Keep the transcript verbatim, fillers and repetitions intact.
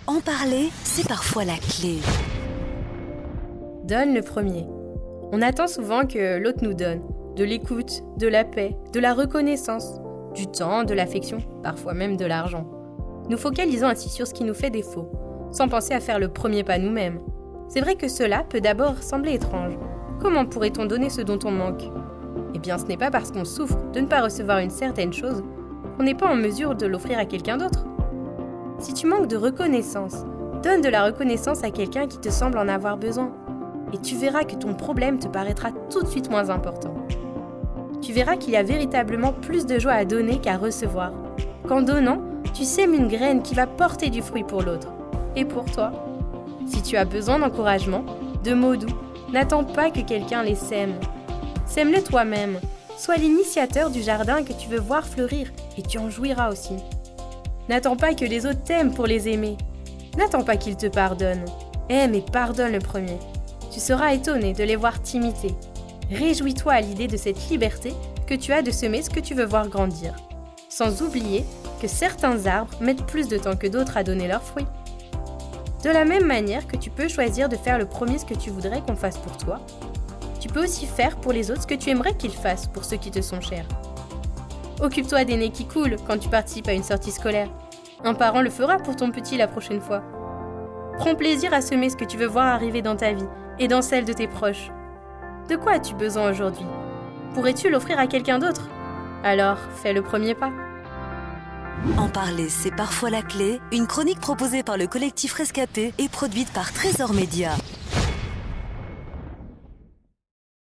En parler, c'est parfois la clé. Donne le premier. On attend souvent que l'autre nous donne de l'écoute, de la paix, de la reconnaissance, du temps, de l'affection, parfois même de l'argent. Nous focalisons ainsi sur ce qui nous fait défaut, sans penser à faire le premier pas nous-mêmes. C'est vrai que cela peut d'abord sembler étrange. Comment pourrait-on donner ce dont on manque ? Eh bien, ce n'est pas parce qu'on souffre de ne pas recevoir une certaine chose qu'on n'est pas en mesure de l'offrir à quelqu'un d'autre. Si tu manques de reconnaissance, donne de la reconnaissance à quelqu'un qui te semble en avoir besoin. Et tu verras que ton problème te paraîtra tout de suite moins important. Tu verras qu'il y a véritablement plus de joie à donner qu'à recevoir. Qu'en donnant, tu sèmes une graine qui va porter du fruit pour l'autre. Et pour toi. Si tu as besoin d'encouragement, de mots doux, n'attends pas que quelqu'un les sème. Sème-les toi-même. Sois l'initiateur du jardin que tu veux voir fleurir et tu en jouiras aussi. N'attends pas que les autres t'aiment pour les aimer. N'attends pas qu'ils te pardonnent. Aime et pardonne le premier. Tu seras étonné de les voir t'imiter. Réjouis-toi à l'idée de cette liberté que tu as de semer ce que tu veux voir grandir. Sans oublier que certains arbres mettent plus de temps que d'autres à donner leurs fruits. De la même manière que tu peux choisir de faire le premier ce que tu voudrais qu'on fasse pour toi, tu peux aussi faire pour les autres ce que tu aimerais qu'ils fassent pour ceux qui te sont chers. Occupe-toi des nez qui coulent quand tu participes à une sortie scolaire. Un parent le fera pour ton petit la prochaine fois. Prends plaisir à semer ce que tu veux voir arriver dans ta vie et dans celle de tes proches. De quoi as-tu besoin aujourd'hui ? Pourrais-tu l'offrir à quelqu'un d'autre ? Alors, fais le premier pas. En parler, c'est parfois la clé. Une chronique proposée par le collectif Rescapé et produite par Trésor Média.